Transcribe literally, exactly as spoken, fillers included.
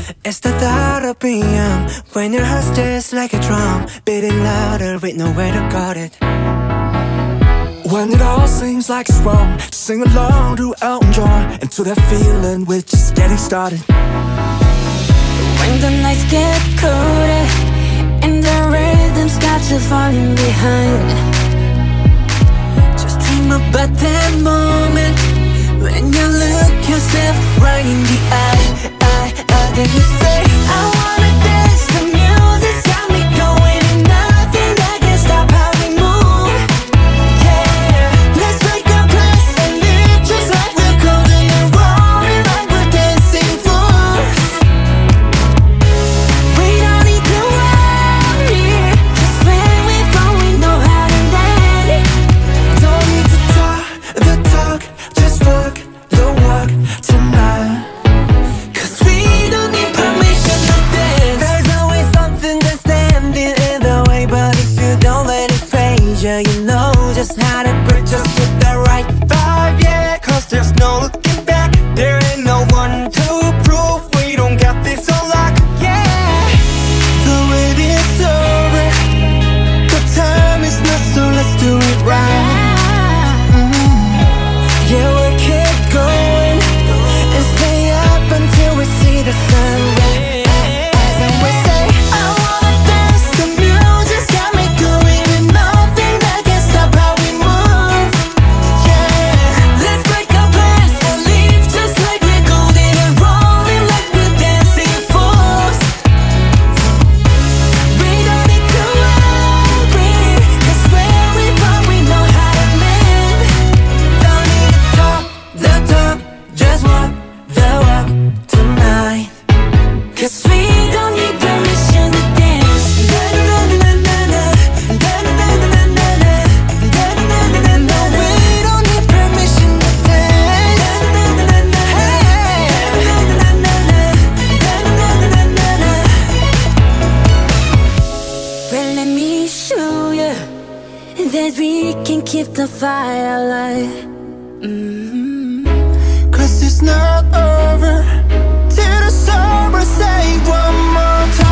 It's the thought of being when your heart's just like a drum, beating louder with nowhere to guard it. When it all seems like it's wrong, just sing along to Elton John and to that feeling we're just getting started. When the nights get colder and the rhythm's got you falling behind, just dream about that moment when you look yourself right in the eye, eye, eye. Then you say, I wanna dance, the music's got me going, and nothing that can stop how we move. Yeah, let's make a place and live just like we're golden and rolling like we're dancing fools. We don't need to worry, 'cause when we fall we know how to land. Don't need to talk the talk, just walk the walk tonight. 'Cause we don't need permission to dance. There's always something that's standing in the way, but if you don't let it phase you, you know just how to break, just with the right vibe, yeah. 'Cause there's no looking back, there ain't no one to prove we don't got this on lock, yeah. The wait is over, the time is not, so let's do it right. Yeah, we'll keep going and stay up until we see the sunrise. And we say, I wanna dance, the music's got me going, and nothing that can stop how we move. Yeah, Let's break our plans and leave just like we're golden and rolling like we're dancing fools. We don't need to worry, 'cause when we fall we know how to land. don't need to talk the talk, just walk the walk tonight. 'Cause we don't need permission to dance. We don't need permission to Well, let me show you that we can keep the fire alive. Mm-hmm. 'Cause it's not over till the summer, say one more time.